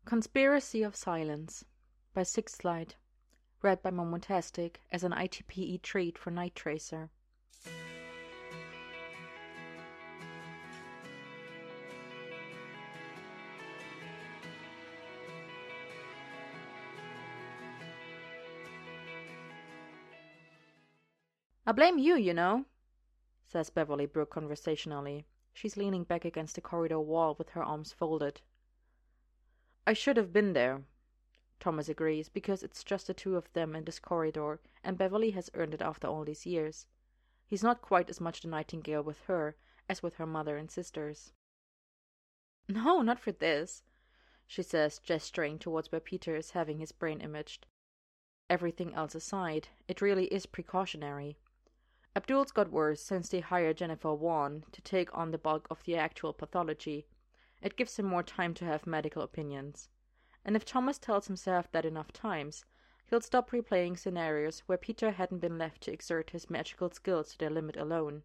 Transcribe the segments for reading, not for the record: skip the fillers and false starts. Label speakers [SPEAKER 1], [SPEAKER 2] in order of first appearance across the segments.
[SPEAKER 1] Conspiracy of Silence by Sixth Light, read by Momontastic as an ITPE treat for Night Tracer. I blame you, you know, says Beverly Brooke conversationally. She's leaning back against the corridor wall with her arms folded. I should have been there, Thomas agrees, because it's just the two of them in this corridor, and Beverly has earned it after all these years. He's not quite as much the Nightingale with her as with her mother and sisters. No, not for this, she says, gesturing towards where Peter is having his brain imaged. Everything else aside, it really is precautionary. Abdul's got worse since they hired Jennifer Vaughn to take on the bulk of the actual pathology. It gives him more time to have medical opinions. And if Thomas tells himself that enough times, he'll stop replaying scenarios where Peter hadn't been left to exert his magical skills to their limit alone.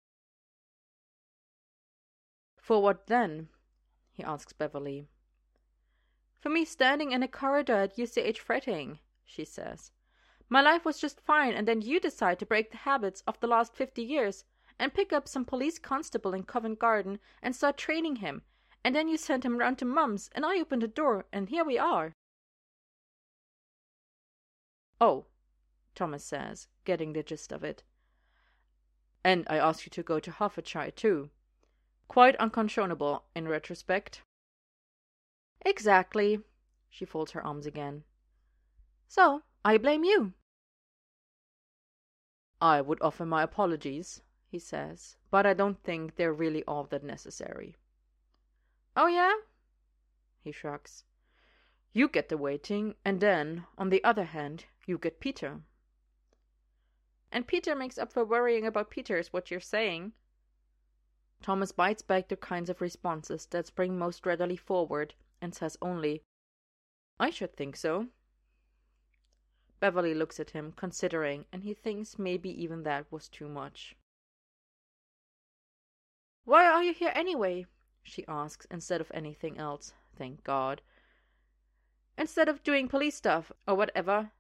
[SPEAKER 1] For what then? He asks Beverly. For me standing in a corridor at UCH fretting, she says. My life was just fine, and then you decide to break the habits of the last 50 years and pick up some police constable in Covent Garden and start training him, and then you send him round to Mum's, and I open the door, and here we are. Oh, Thomas says, getting the gist of it. And I asked you to go to Hertfordshire too. Quite unconscionable in retrospect. Exactly, she folds her arms again. So, I blame you. I would offer my apologies, he says, but I don't think they're really all that necessary. Oh, yeah? He shrugs. You get the waiting, and then, on the other hand, you get Peter. And Peter makes up for worrying about Peter, is what you're saying. Thomas bites back the kinds of responses that spring most readily forward, and says only, I should think so. Beverly looks at him, considering, and he thinks maybe even that was too much. Why are you here anyway? She asks, instead of anything else, thank God. Instead of doing police stuff, or whatever.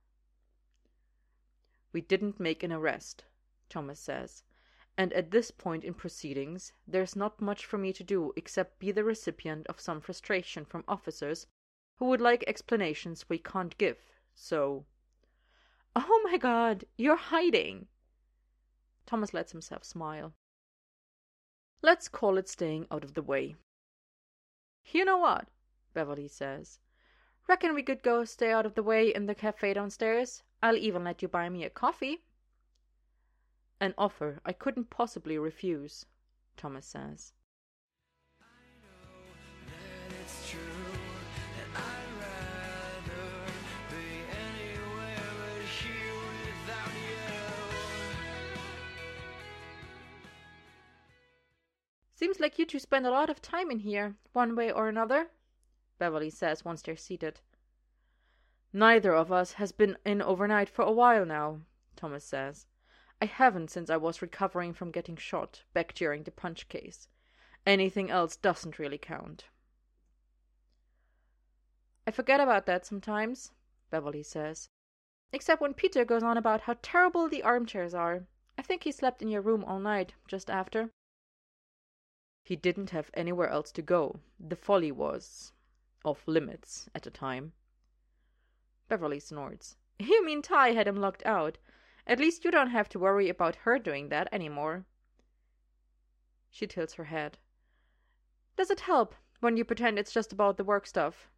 [SPEAKER 1] We didn't make an arrest, Thomas says, and at this point in proceedings, there's not much for me to do except be the recipient of some frustration from officers who would like explanations we can't give, so... Oh my God, you're hiding! Thomas lets himself smile. Let's call it staying out of the way. You know what? Beverly says. Reckon we could go stay out of the way in the cafe downstairs? I'll even let you buy me a coffee. An offer I couldn't possibly refuse, Thomas says. Seems like you two spend a lot of time in here, one way or another, Beverly says once they're seated. Neither of us has been in overnight for a while now, Thomas says. I haven't since I was recovering from getting shot back during the punch case. Anything else doesn't really count. I forget about that sometimes, Beverly says. Except when Peter goes on about how terrible the armchairs are. I think he slept in your room all night, just after. He didn't have anywhere else to go. The Folly was off limits at the time. Beverly snorts. You mean Ty had him locked out? At least you don't have to worry about her doing that anymore. She tilts her head. Does it help when you pretend it's just about the work stuff?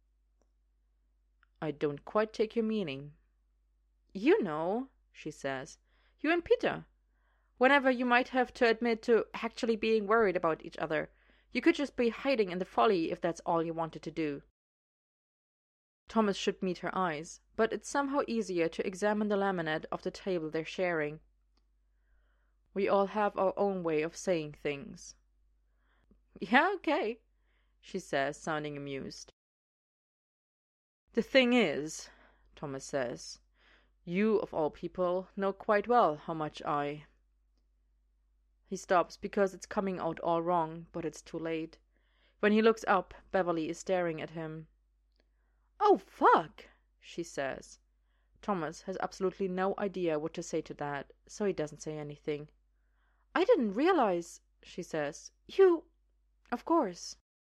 [SPEAKER 1] I don't quite take your meaning. You know, she says. You and Peter. Whenever you might have to admit to actually being worried about each other, you could just be hiding in the Folly if that's all you wanted to do. Thomas should meet her eyes, but it's somehow easier to examine the laminate of the table they're sharing. We all have our own way of saying things. Yeah, okay, she says, sounding amused. The thing is, Thomas says, you, of all people, know quite well how much I... He stops because it's coming out all wrong, but it's too late. When he looks up, Beverly is staring at him. "Oh, fuck," she says. Thomas has absolutely no idea what to say to that, so he doesn't say anything. "I didn't realize," she says. "You... Of course."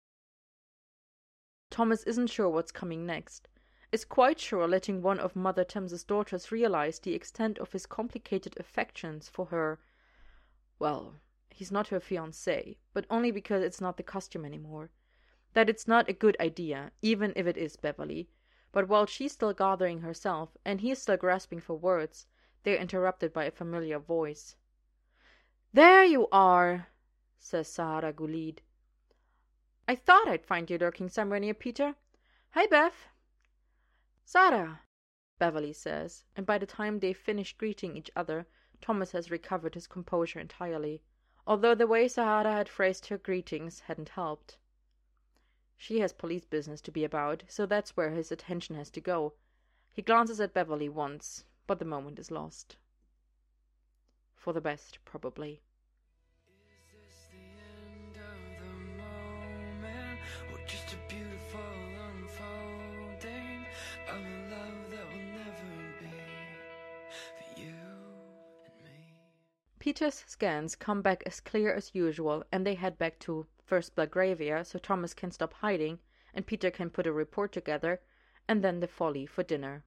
[SPEAKER 1] Thomas isn't sure what's coming next. Is quite sure letting one of Mother Thames's daughters realize the extent of his complicated affections for her. Well, he's not her fiancé, but only because it's not the costume anymore. That it's not a good idea, even if it is Beverly. But while she's still gathering herself, and he is still grasping for words, they're interrupted by a familiar voice. "There you are," says Sahara Gulid. "I thought I'd find you lurking somewhere near Peter. Hey, Bev." "Sarah," Beverly says, and by the time they've finished greeting each other, Thomas has recovered his composure entirely, although the way Sahara had phrased her greetings hadn't helped. She has police business to be about, so that's where his attention has to go. He glances at Beverly once, but the moment is lost. For the best, probably.
[SPEAKER 2] Is this the end of the moment, or just a beautiful unfolding of a love that will never be for you and me?
[SPEAKER 1] Peter's scans come back as clear as usual, and they head back to first Belgravia so Thomas can stop hiding and Peter can put a report together, and then the Folly for dinner.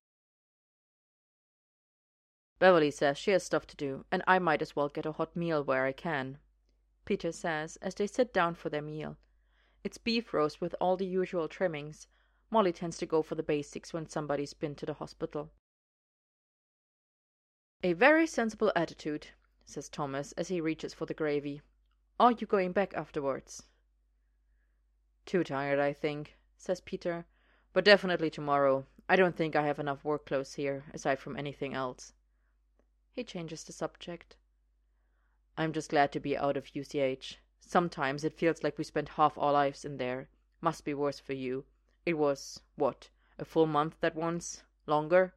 [SPEAKER 1] Beverly says she has stuff to do, and I might as well get a hot meal where I can, Peter says as they sit down for their meal. It's beef roast with all the usual trimmings. Molly tends to go for the basics when somebody's been to the hospital. "A very sensible attitude," says Thomas as he reaches for the gravy. "Are you going back afterwards?" "Too tired, I think," says Peter. "But definitely tomorrow. I don't think I have enough work clothes here, aside from anything else." He changes the subject. "I'm just glad to be out of UCH. Sometimes it feels like we spent half our lives in there. Must be worse for you. It was, what, a full month that once? Longer?"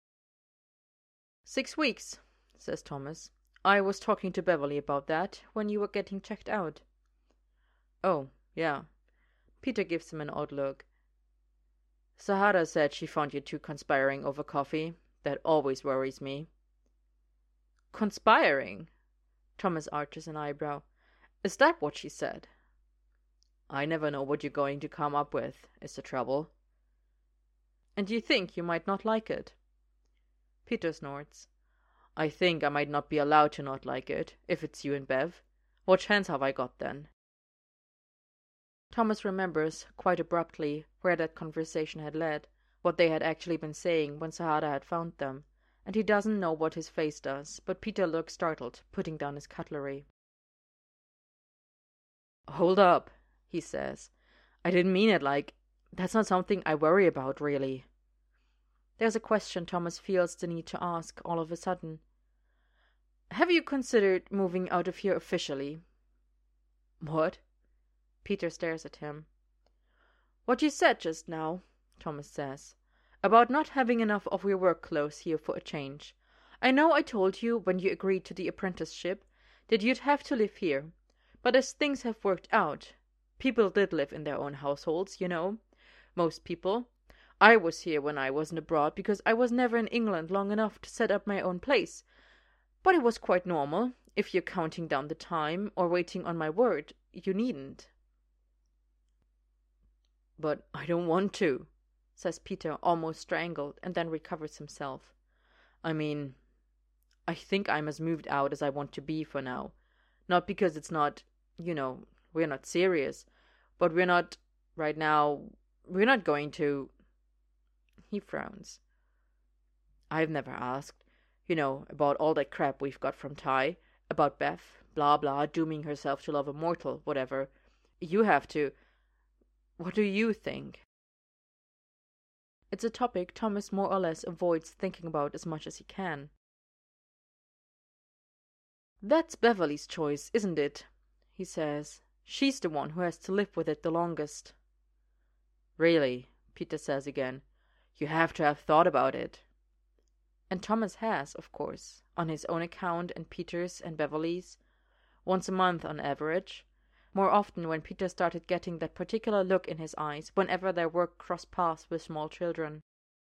[SPEAKER 1] 6 weeks, says Thomas. "I was talking to Beverly about that when you were getting checked out." "Oh, yeah." Peter gives him an odd look. "Sahara said she found you two conspiring over coffee. That always worries me." "Conspiring?" Thomas arches an eyebrow. "Is that what she said?" "I never know what you're going to come up with, is the trouble." "And you think you might not like it?" Peter snorts. "I think I might not be allowed to not like it, if it's you and Bev. What chance have I got then?" Thomas remembers, quite abruptly, where that conversation had led, what they had actually been saying when Sahara had found them, and he doesn't know what his face does, but Peter looks startled, putting down his cutlery. "Hold up," he says. "I didn't mean it like... That's not something I worry about, really." There's a question Thomas feels the need to ask all of a sudden. "Have you considered moving out of here officially?" "What?" Peter stares at him. "What you said just now," Thomas says, "about not having enough of your work clothes here for a change. I know I told you when you agreed to the apprenticeship that you'd have to live here, but as things have worked out, people did live in their own households, you know. Most people. I was here when I wasn't abroad because I was never in England long enough to set up my own place. But it was quite normal. If you're counting down the time or waiting on my word, you needn't." "But I don't want to," says Peter, almost strangled, and then recovers himself. "I mean, I think I'm as moved out as I want to be for now. Not because it's not, we're not serious, but right now, we're not going to..." He frowns. "I've never asked, about all that crap we've got from Ty, about Beth, blah blah, dooming herself to love a mortal, whatever. You have to... What do you think?" It's a topic Thomas more or less avoids thinking about as much as he can. "That's Beverly's choice, isn't it?" he says. "She's the one who has to live with it the longest." "Really," Peter says again, "you have to have thought about it." And Thomas has, of course, on his own account and Peter's and Beverly's, once a month on average, more often when Peter started getting that particular look in his eyes whenever their work crossed paths with small children.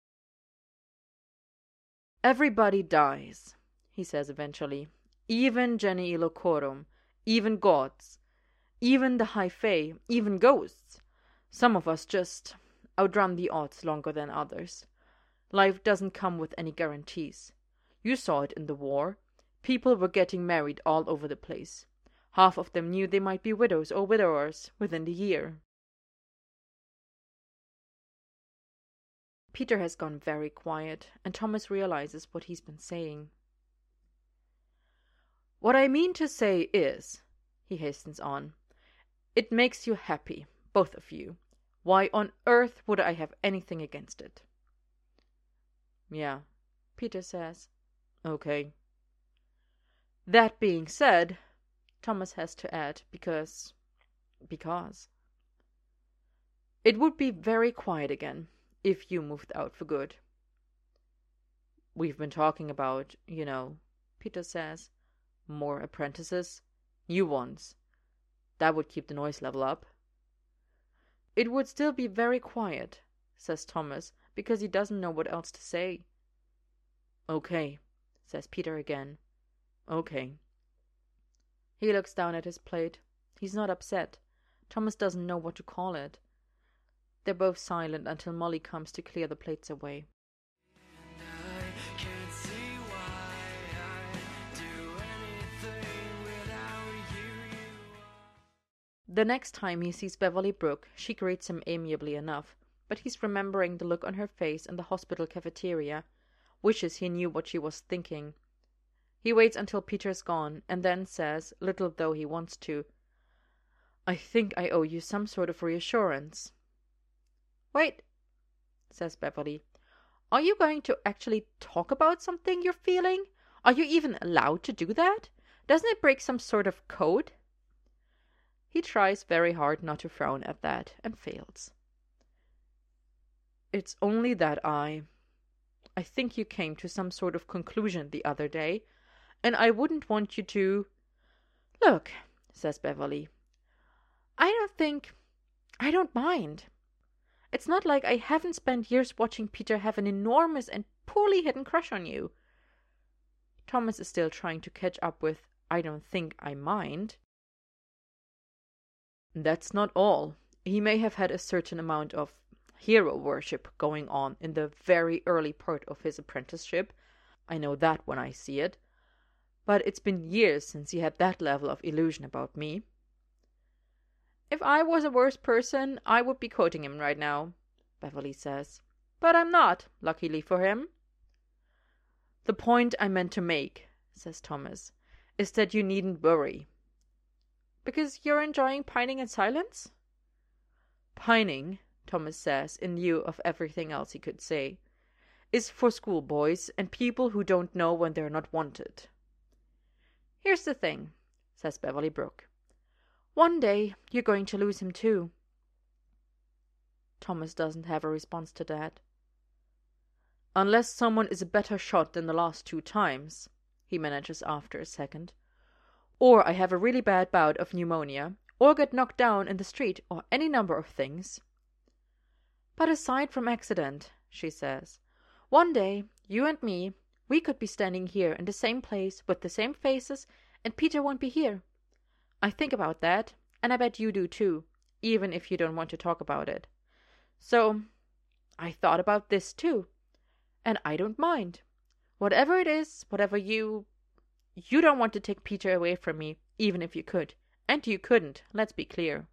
[SPEAKER 1] "Everybody dies," he says eventually. "Even Geni Locorum, even gods, even the high fae, even ghosts. Some of us just outrun the odds longer than others. Life doesn't come with any guarantees. You saw it in the war. People were getting married all over the place. Half of them knew they might be widows or widowers within the year." Peter has gone very quiet, and Thomas realizes what he's been saying. "What I mean to say is," he hastens on, "it makes you happy, both of you. Why on earth would I have anything against it?" "Yeah," Peter says. "Okay." "That being said," Thomas has to add, because... "it would be very quiet again if you moved out for good." "We've been talking about, Peter says, more apprentices, new ones. That would keep the noise level up." "It would still be very quiet," says Thomas, because he doesn't know what else to say. "Okay," says Peter again. "Okay." He looks down at his plate. He's not upset. Thomas doesn't know what to call it. They're both silent until Molly comes to clear the plates away.
[SPEAKER 2] I can't see why I do anything without you.
[SPEAKER 1] The next time he sees Beverly Brooke, she greets him amiably enough, but he's remembering the look on her face in the hospital cafeteria, wishes he knew what she was thinking. He waits until Peter's gone, and then says, little though he wants to, "I think I owe you some sort of reassurance." "Wait," says Beverly. "Are you going to actually talk about something you're feeling? Are you even allowed to do that? Doesn't it break some sort of code?" He tries very hard not to frown at that, and fails. "It's only that I think you came to some sort of conclusion the other day, and I wouldn't want you to—" "Look," says Beverly, I don't mind. It's not like I haven't spent years watching Peter have an enormous and poorly hidden crush on you." Thomas is still trying to catch up with, "I don't think I mind." "That's not all. He may have had a certain amount of hero worship going on in the very early part of his apprenticeship. I know that when I see it. But it's been years since he had that level of illusion about me." "If I was a worse person, I would be quoting him right now," Beverly says. "But I'm not, luckily for him." "The point I meant to make," says Thomas, "is that you needn't worry." "Because you're enjoying pining in silence?" "Pining," Thomas says, in lieu of everything else he could say, "is for schoolboys and people who don't know when they're not wanted." "Here's the thing," says Beverly Brooke. "One day you're going to lose him too." Thomas doesn't have a response to that. "Unless someone is a better shot than the last 2 times, he manages after a second. "Or I have a really bad bout of pneumonia, or get knocked down in the street, or any number of things." "But aside from accident," she says, "one day, you and me, we could be standing here in the same place with the same faces, and Peter won't be here. I think about that, and I bet you do too, even if you don't want to talk about it. So, I thought about this too, and I don't mind. Whatever it is, whatever you don't want to take Peter away from me, even if you could. And you couldn't, let's be clear."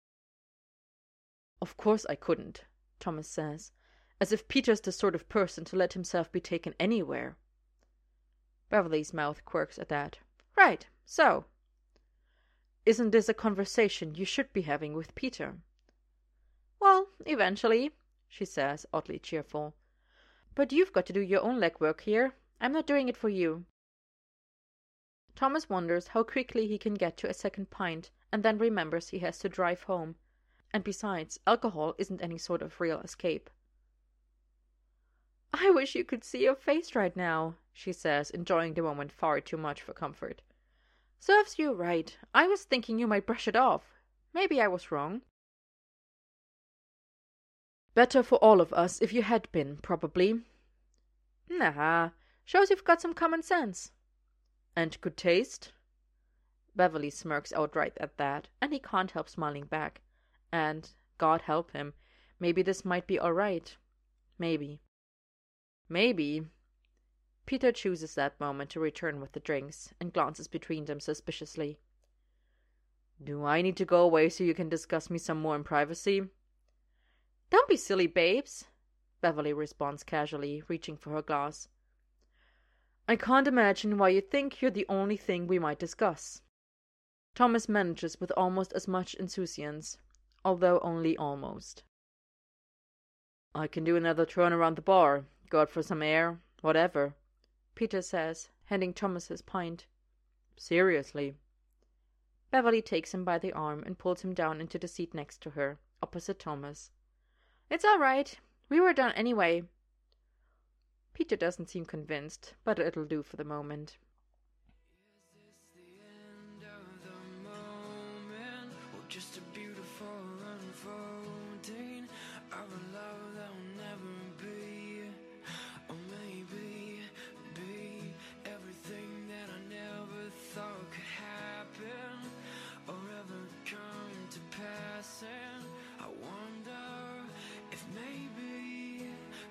[SPEAKER 1] "Of course I couldn't," Thomas says, as if Peter's the sort of person to let himself be taken anywhere. Beverly's mouth quirks at that. "Right, so." "Isn't this a conversation you should be having with Peter?" "Well, eventually," she says, oddly cheerful. "But you've got to do your own legwork here. I'm not doing it for you." Thomas wonders how quickly he can get to a second pint, and then remembers he has to drive home. And besides, alcohol isn't any sort of real escape. "I wish you could see your face right now," she says, enjoying the moment far too much for comfort. "Serves you right. I was thinking you might brush it off. Maybe I was wrong. Better for all of us if you had been, probably. Nah, shows you've got some common sense. And good taste? Beverly smirks outright at that, and he can't help smiling back. And, God help him, maybe this might be all right. Maybe. Maybe. Peter chooses that moment to return with the drinks, and glances between them suspiciously. Do I need to go away so you can discuss me some more in privacy? Don't be silly, babes, Beverly responds casually, reaching for her glass. I can't imagine why you think you're the only thing we might discuss. Thomas manages with almost as much insouciance, although only almost. I can do another turn around the bar, go out for some air, whatever, Peter says, handing Thomas his pint. Seriously. Beverly takes him by the arm and pulls him down into the seat next to her, opposite Thomas. It's all right. We were done anyway. Peter doesn't seem convinced, but it'll do for the moment.
[SPEAKER 2] Just a beautiful unfolding of a love that will never be, or maybe be everything that I never thought could happen or ever come to pass. And I wonder if maybe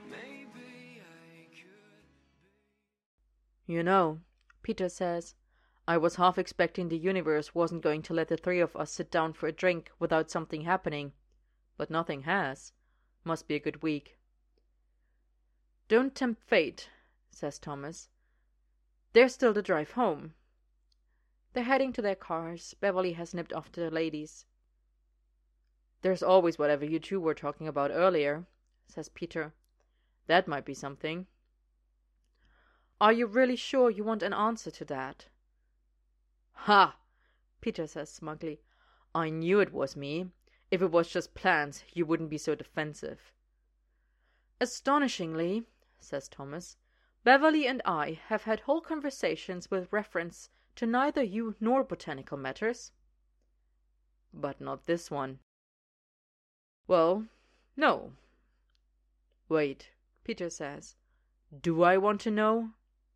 [SPEAKER 2] I could be.
[SPEAKER 1] You know, Peter says, I was half expecting the universe wasn't going to let the three of us sit down for a drink without something happening. But nothing has. Must be a good week. Don't tempt fate, says Thomas. There's still the drive home. They're heading to their cars. Beverly has nipped off to the ladies. There's always whatever you two were talking about earlier, says Peter. That might be something. Are you really sure you want an answer to that? Ha! Peter says smugly. I knew it was me. If it was just plans, you wouldn't be so defensive. Astonishingly, says Thomas, Beverly and I have had whole conversations with reference to neither you nor botanical matters. But not this one. Well, no. Wait, Peter says. Do I want to know?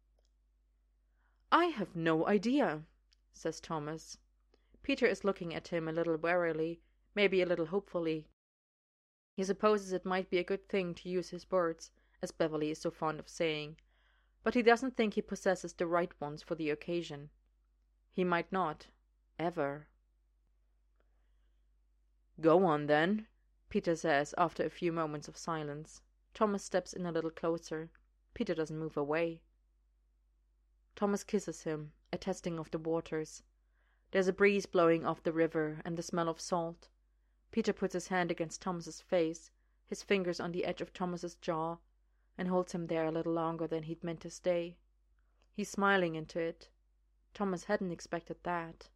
[SPEAKER 1] I have no idea, says Thomas. Peter is looking at him a little warily, maybe a little hopefully. He supposes it might be a good thing to use his words, as Beverly is so fond of saying, but he doesn't think he possesses the right ones for the occasion. He might not, ever. Go on, then, Peter says after a few moments of silence. Thomas steps in a little closer. Peter doesn't move away. Thomas kisses him, attesting of the waters. There's a breeze blowing off the river and the smell of salt. Peter puts his hand against Thomas's face, his fingers on the edge of Thomas's jaw, and holds him there a little longer than he'd meant to stay. He's smiling into it. Thomas hadn't expected that.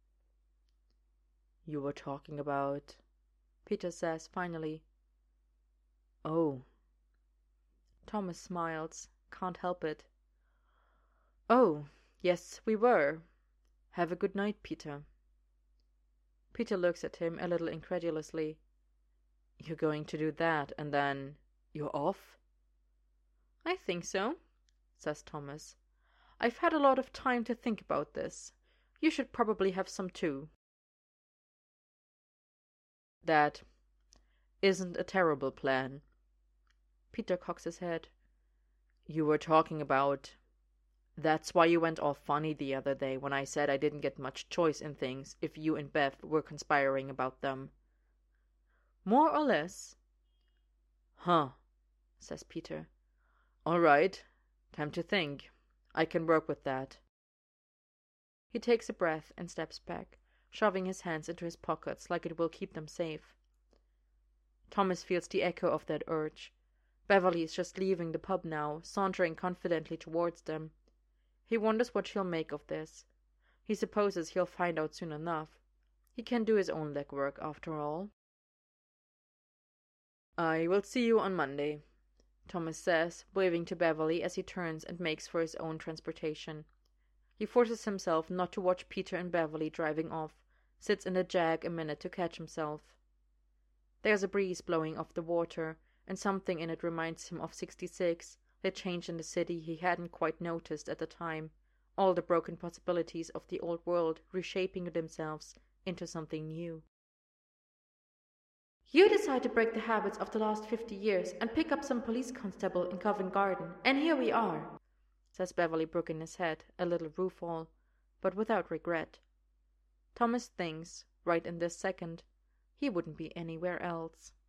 [SPEAKER 1] You were talking about, Peter says finally. Oh. Thomas smiles, can't help it. Oh, yes, we were. Have a good night, Peter. Peter looks at him a little incredulously. You're going to do that, and then you're off? I think so, says Thomas. I've had a lot of time to think about this. You should probably have some too. That isn't a terrible plan. Peter cocks his head. You were talking about... That's why you went all funny the other day when I said I didn't get much choice in things if you and Bev were conspiring about them. More or less. Huh, says Peter. All right, time to think. I can work with that. He takes a breath and steps back, shoving his hands into his pockets like it will keep them safe. Thomas feels the echo of that urge. Beverly is just leaving the pub now, sauntering confidently towards them. He wonders what she'll make of this. He supposes he'll find out soon enough. He can do his own legwork, after all. I will see you on Monday, Thomas says, waving to Beverly as he turns and makes for his own transportation. He forces himself not to watch Peter and Beverly driving off, sits in the jag a minute to catch himself. There's a breeze blowing off the water, and something in it reminds him of '66, the change in the city he hadn't quite noticed at the time, all the broken possibilities of the old world reshaping themselves into something new. You decide to break the habits of the last 50 years and pick up some police constable in Covent Garden, and here we are, says Beverly Brook in his head, a little rueful, but without regret. Thomas thinks, right in this second, he wouldn't be anywhere else.